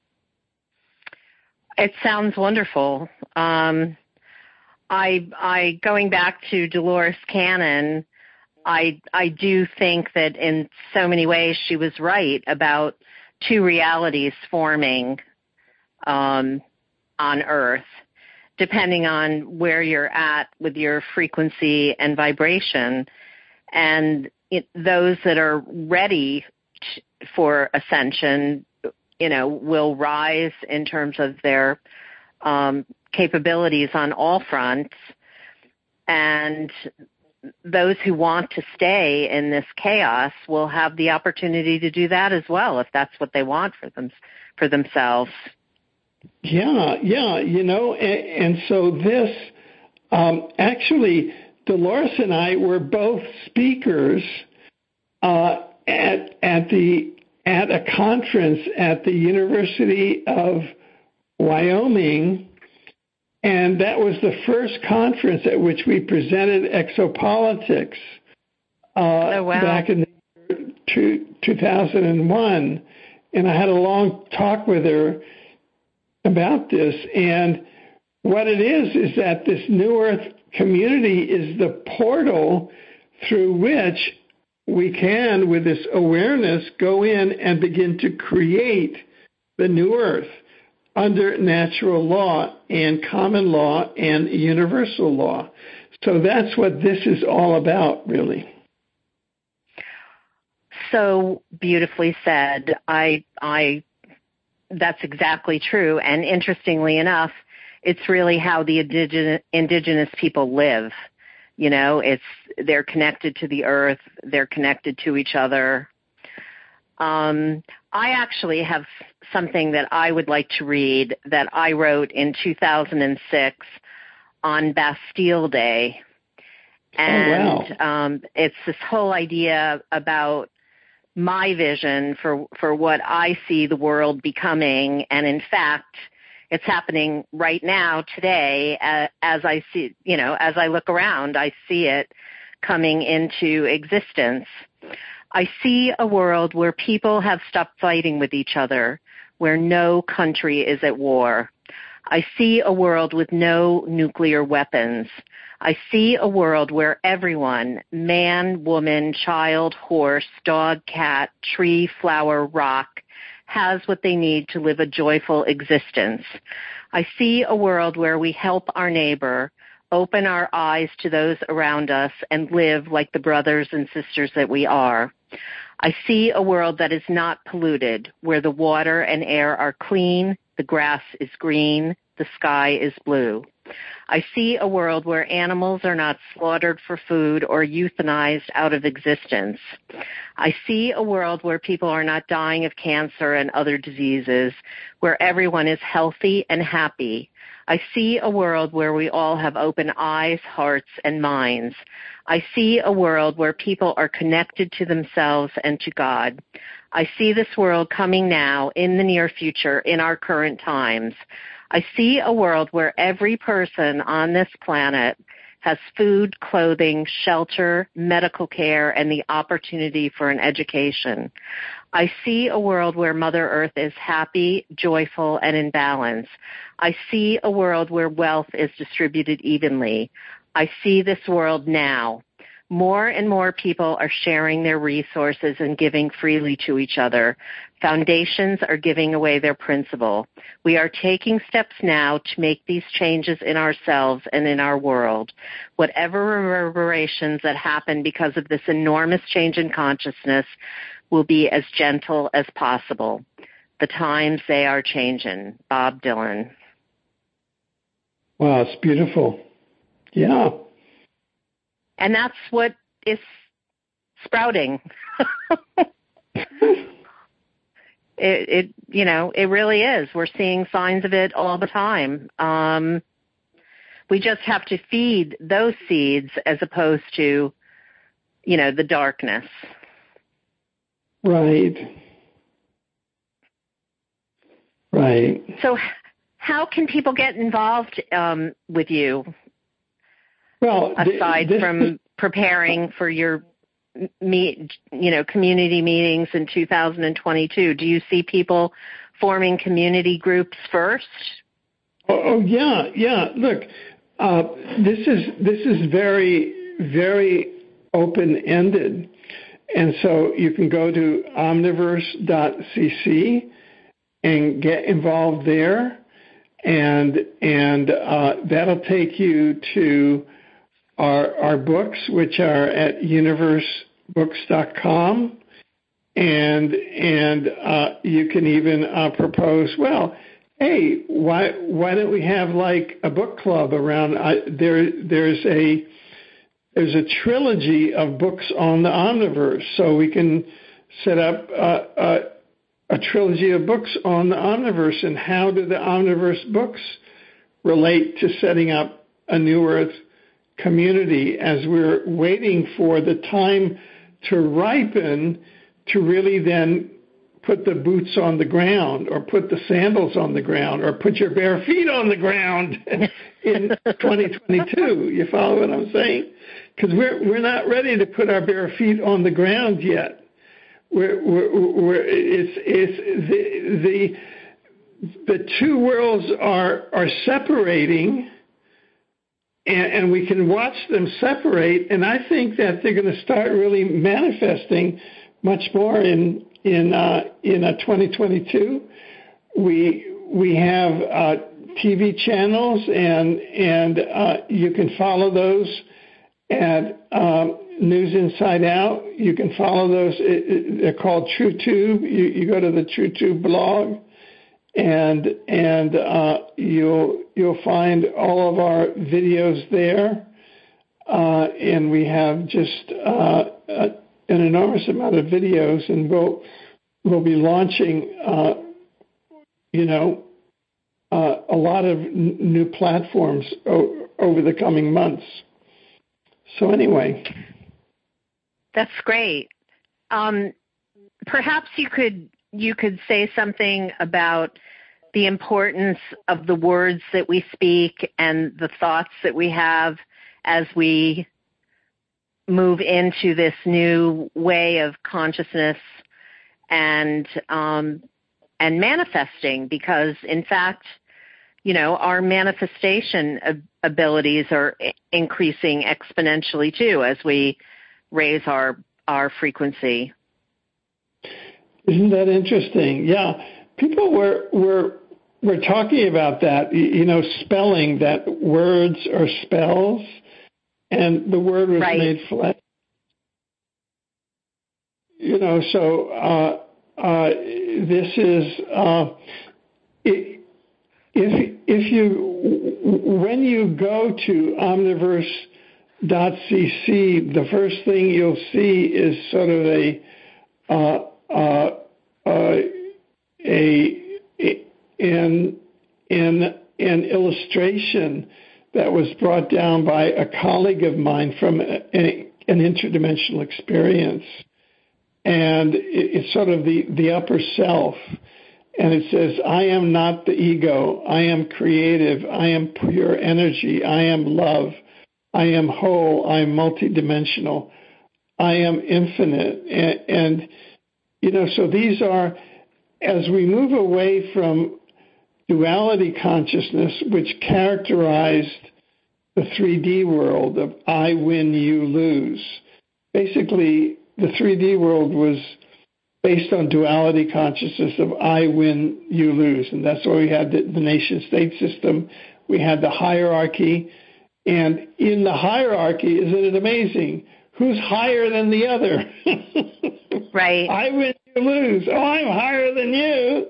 It sounds wonderful. Um, I, I, going back to Dolores Cannon, I, I do think that in so many ways she was right about two realities forming um, on Earth, depending on where you're at with your frequency and vibration. And it, those that are ready t- for ascension, you know, will rise in terms of their um, capabilities on all fronts. And those who want to stay in this chaos will have the opportunity to do that as well, if that's what they want for them, for themselves. Yeah, yeah, you know, and, and so this, um, actually, Dolores and I were both speakers uh, at at the at a conference at the University of Wyoming, and that was the first conference at which we presented exopolitics uh, oh, wow. back in two, two thousand one, and I had a long talk with her about this. And what it is is that this New Earth community is the portal through which we can, with this awareness, go in and begin to create the New Earth under natural law and common law and universal law. So that's what this is all about, really. so beautifully said. I, I, that's exactly true. And interestingly enough, it's really how the indigenous, indigenous people live. You know, it's, they're connected to the earth. They're connected to each other. Um, I actually have something that I would like to read that I wrote in two thousand six on Bastille Day. And oh, wow. um, it's this whole idea about my vision for, for what I see the world becoming. And in fact, it's happening right now, today, uh, as I see, you know, as I look around, I see it coming into existence. I see a world where people have stopped fighting with each other, where no country is at war. I see a world with no nuclear weapons. I see a world where everyone, man, woman, child, horse, dog, cat, tree, flower, rock, has what they need to live a joyful existence. I see a world where we help our neighbor, open our eyes to those around us, and live like the brothers and sisters that we are. I see a world that is not polluted, where the water and air are clean, the grass is green, the sky is blue. I see a world where animals are not slaughtered for food or euthanized out of existence. I see a world where people are not dying of cancer and other diseases, where everyone is healthy and happy. I see a world where we all have open eyes, hearts, and minds. I see a world where people are connected to themselves and to God. I see this world coming now, in the near future, in our current times. I see a world where every person on this planet has food, clothing, shelter, medical care, and the opportunity for an education. I see a world where Mother Earth is happy, joyful, and in balance. I see a world where wealth is distributed evenly. I see this world now. More and more people are sharing their resources and giving freely to each other. Foundations are giving away their principal. We are taking steps now to make these changes in ourselves and in our world. Whatever reverberations that happen because of this enormous change in consciousness will be as gentle as possible. The times, they are changing. Bob Dylan. Wow, it's beautiful. Yeah. And that's what is sprouting. it, it, you know, it really is. We're seeing signs of it all the time. Um, we just have to feed those seeds as opposed to, you know, the darkness. Right. Right. So how can people get involved um, with you? Well, aside this, from preparing for your meet, you know, community meetings in two thousand twenty-two, do you see people forming community groups first? Oh, oh yeah, yeah. Look, uh, this is this is very very open-ended, and so you can go to omniverse dot c c and get involved there, and and uh, that'll take you to Our, our books, which are at universe books dot com, and and uh, you can even uh, propose, well, hey, why why don't we have like a book club around? I, there there's a there's a trilogy of books on the Omniverse, so we can set up uh, a, a trilogy of books on the Omniverse, and how do the Omniverse books relate to setting up a New Earth community, as we're waiting for the time to ripen to really then put the boots on the ground, or put the sandals on the ground, or put your bare feet on the ground in twenty twenty-two. You follow what I'm saying? Because we're we're not ready to put our bare feet on the ground yet. We're, we're, we're it's it's the the the two worlds are are separating. And, and we can watch them separate, and I think that they're going to start really manifesting much more in in uh, in uh, twenty twenty-two. We we have uh, T V channels, and and uh, you can follow those at um, News Inside Out. You can follow those. It, it, they're called TrueTube. You, you go to the TrueTube blog, and and uh, you'll you'll find all of our videos there. Uh, and we have just uh, a, an enormous amount of videos, and we'll we'll be launching, uh, you know, uh, a lot of n- new platforms o- over the coming months. So anyway, that's great. Um, perhaps you could you could say something about the importance of the words that we speak and the thoughts that we have as we move into this new way of consciousness and um, and manifesting, because in fact, you know, our manifestation ab- abilities are I- increasing exponentially too as we raise our our frequency. Isn't that interesting? Yeah, people were were were talking about that. You, you know, spelling that words are spells. And the word was right. made flesh. You know, so uh, uh, this is uh, if if you when you go to omniverse dot c c, the first thing you'll see is sort of a uh, uh, uh, a, a an an an illustration that was brought down by a colleague of mine from a, a, an interdimensional experience. And it, it's sort of the, the upper self. And it says, I am not the ego. I am creative. I am pure energy. I am love. I am whole. I am multidimensional. I am infinite. And, and, you know, so these are, as we move away from duality consciousness, which characterized the three D world of I win, you lose. Basically, the three D world was based on duality consciousness of I win, you lose. And that's why we had the, the nation-state system. We had the hierarchy. And in the hierarchy, isn't it amazing? Who's higher than the other? Right. I win, you lose. Oh, I'm higher than you.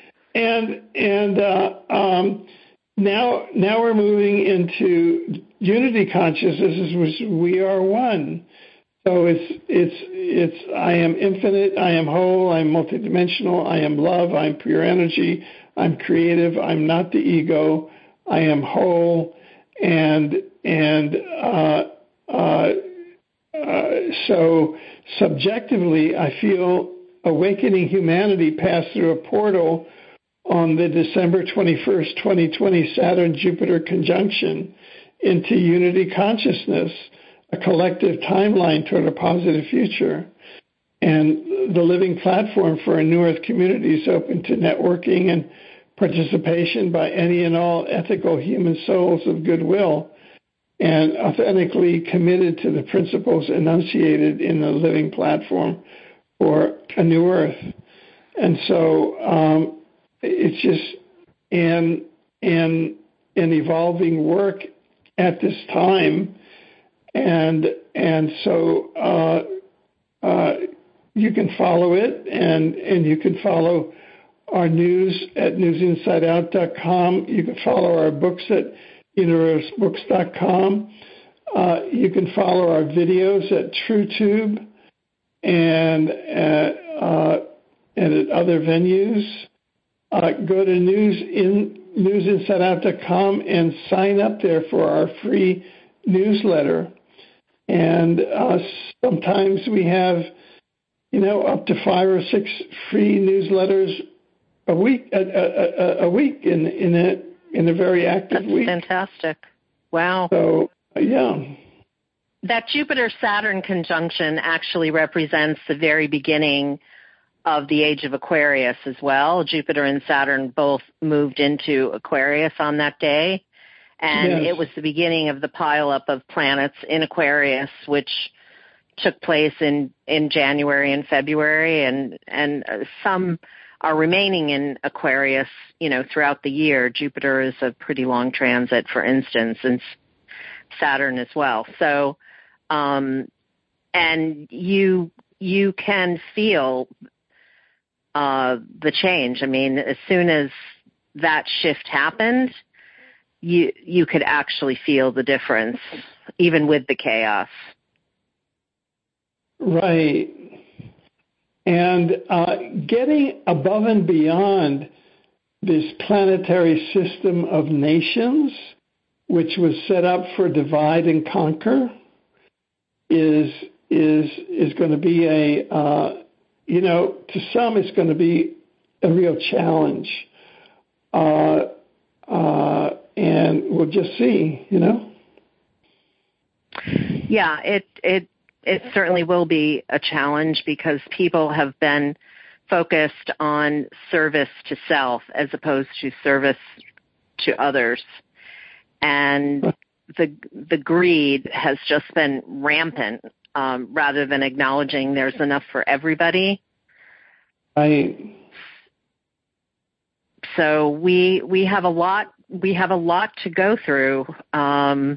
And and uh, um, now now we're moving into unity consciousness, which we are one. So it's it's it's I am infinite, I am whole, I'm multidimensional, I am love, I'm pure energy, I'm creative, I'm not the ego, I am whole, and and uh, uh, uh, so subjectively, I feel awakening humanity passed through a portal on the December twenty-first, twenty twenty Saturn-Jupiter conjunction into unity consciousness, a collective timeline toward a positive future. And the living platform for a New Earth community is open to networking and participation by any and all ethical human souls of goodwill and authentically committed to the principles enunciated in the living platform for a New Earth. And so um, it's just an, an, an evolving work at this time. And and so uh, uh, you can follow it, and, and you can follow our news at news inside out dot com. You can follow our books at universe books dot com. Uh, you can follow our videos at TrueTube and at, uh, and at other venues. Uh, go to news in news inside out dot com and sign up there for our free newsletter. And uh, sometimes we have, you know, up to five or six free newsletters a week, a, a, a week in in a in a very active That's week. Fantastic! Wow. So yeah, that Jupiter-Saturn conjunction actually represents the very beginning of the age of Aquarius as well. Jupiter and Saturn both moved into Aquarius on that day. And yes. It was the beginning of the pileup of planets in Aquarius, which took place in, in January and February, and, and some are remaining in Aquarius, you know, throughout the year. Jupiter is a pretty long transit, for instance, and Saturn as well. So Um, and you you can feel uh, the change. I mean, as soon as that shift happened, you you could actually feel the difference, even with the chaos. Right. And uh, getting above and beyond this planetary system of nations, which was set up for divide and conquer, is is is going to be a uh, you know to some it's going to be a real challenge, uh, uh, and we'll just see, you know. Yeah, it it it certainly will be a challenge because people have been focused on service to self as opposed to service to others. And the the greed has just been rampant um, rather than acknowledging there's enough for everybody. Right. So we we have a lot we have a lot to go through. Um,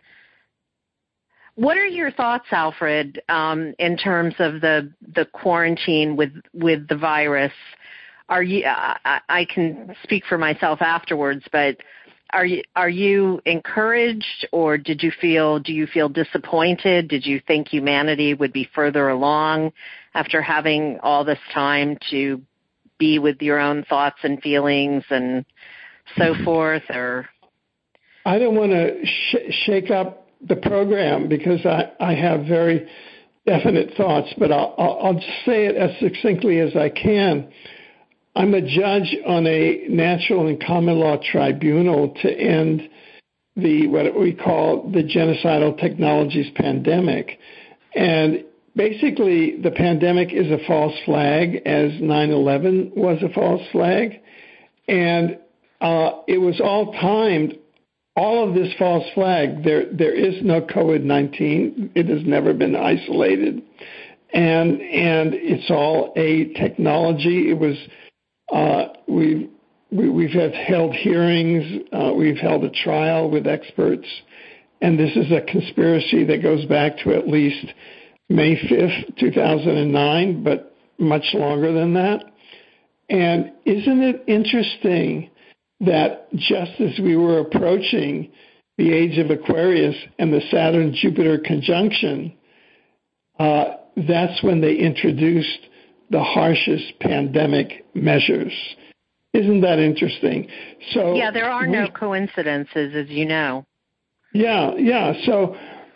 What are your thoughts, Alfred, um, in terms of the the quarantine with with the virus? Are you? I, I can speak for myself afterwards, but are you are you encouraged, or did you feel? Do you feel disappointed? Did you think humanity would be further along after having all this time to be with your own thoughts and feelings and so forth? Or I don't want to sh- shake up the program because I, I have very definite thoughts, but I'll, I'll, I'll just say it as succinctly as I can. I'm a judge on a natural and common law tribunal to end the what we call the genocidal technologies pandemic. And basically the pandemic is a false flag, as nine eleven was a false flag. And uh, it was all timed. All of this false flag, there there is no COVID nineteen. It has never been isolated. And and it's all a technology. It was, uh, we, we, we've had held hearings. Uh, we've held a trial with experts. And this is a conspiracy that goes back to at least May fifth, two thousand nine, but much longer than that. And isn't it interesting that just as we were approaching the age of Aquarius and the Saturn-Jupiter conjunction, uh, that's when they introduced the harshest pandemic measures. Isn't that interesting? So yeah, there are we, no coincidences, as you know. Yeah, yeah. So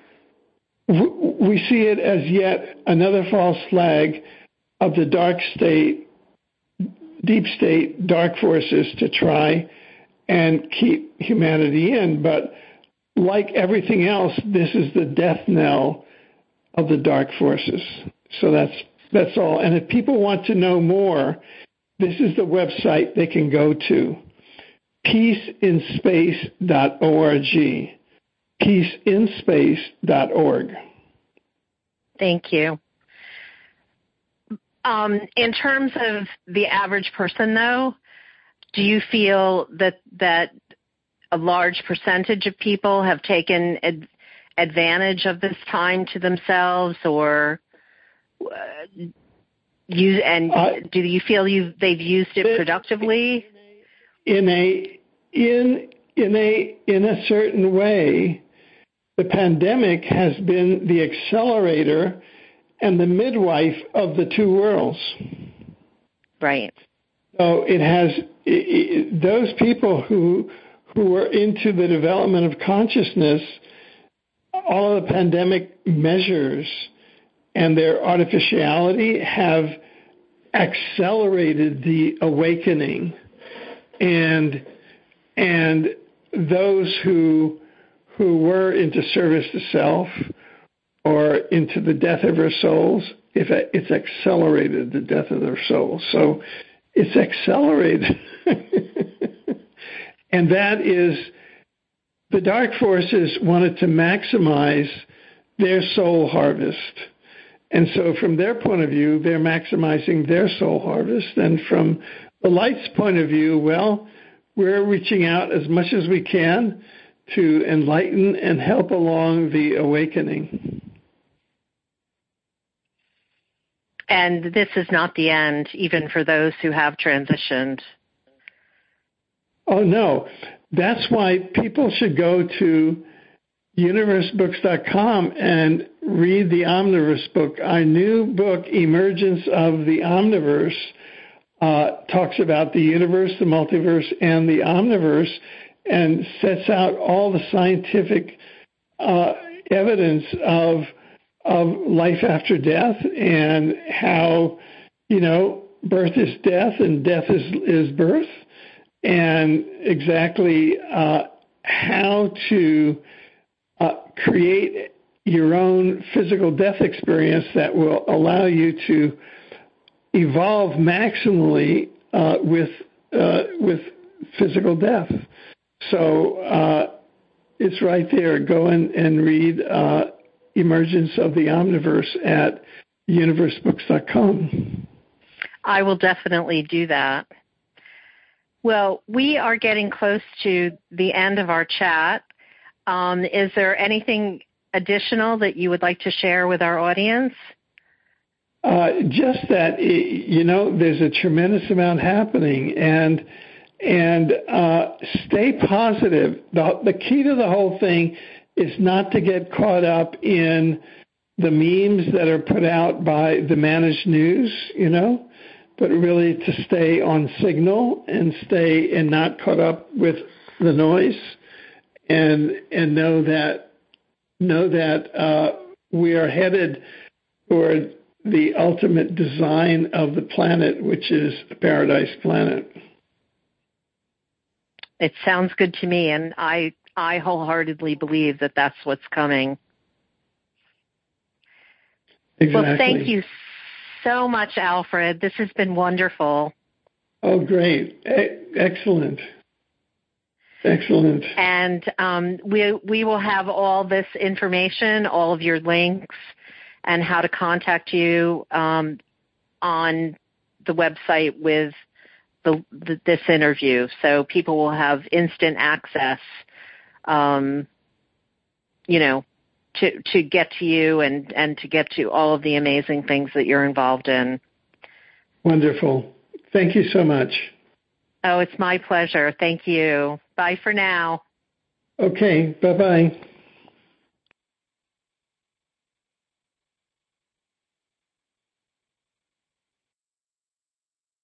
w- we see it as yet another false flag of the dark state, deep state, dark forces to try and keep humanity in. But like everything else, this is the death knell of the dark forces. So that's that's all. And if people want to know more, this is the website they can go to, peace in space dot org, peace in space dot org. Thank you. Um, in terms of the average person, though, do you feel that that a large percentage of people have taken ad- advantage of this time to themselves, or uh, use and uh, do you feel you they've used it productively? In a in in a in a certain way, the pandemic has been the accelerator and the midwife of the two worlds. Right. So it has it, it, those people who who were into the development of consciousness, all of the pandemic measures and their artificiality have accelerated the awakening, and and those who who were into service to self or into the death of their souls, if it's accelerated the death of their souls. So it's accelerated. And that is, the dark forces wanted to maximize their soul harvest. And so from their point of view, they're maximizing their soul harvest. And from the light's point of view, well, we're reaching out as much as we can to enlighten and help along the awakening. And this is not the end, even for those who have transitioned. Oh, no. That's why people should go to universe books dot com and read the Omniverse book. Our new book, Emergence of the Omniverse, uh, talks about the universe, the multiverse, and the Omniverse, and sets out all the scientific uh, evidence of of life after death and how, you know, birth is death and death is, is birth, and exactly uh, how to uh, create your own physical death experience that will allow you to evolve maximally uh, with uh, with physical death. So uh, it's right there. Go in and read uh, Emergence of the Omniverse at universe books dot com. I will definitely do that. Well, we are getting close to the end of our chat. Um, is there anything additional that you would like to share with our audience? Uh, just that, you know, there's a tremendous amount happening, and and uh, stay positive. The, the key to the whole thing is not to get caught up in the memes that are put out by the managed news, you know, but really to stay on signal and stay and not caught up with the noise, and and know that know that uh, we are headed toward the ultimate design of the planet, which is a paradise planet. It sounds good to me, and I I wholeheartedly believe that that's what's coming. Exactly. Well, thank you so much, Alfred. This has been wonderful. Oh, great. E- excellent. Excellent. And um, we we will have all this information, all of your links, and how to contact you um, on the website with the, the, this interview. So people will have instant access, um, you know, to to get to you and, and to get to all of the amazing things that you're involved in. Wonderful. Thank you so much. Oh, it's my pleasure. Thank you. Bye for now. Okay. Bye-bye.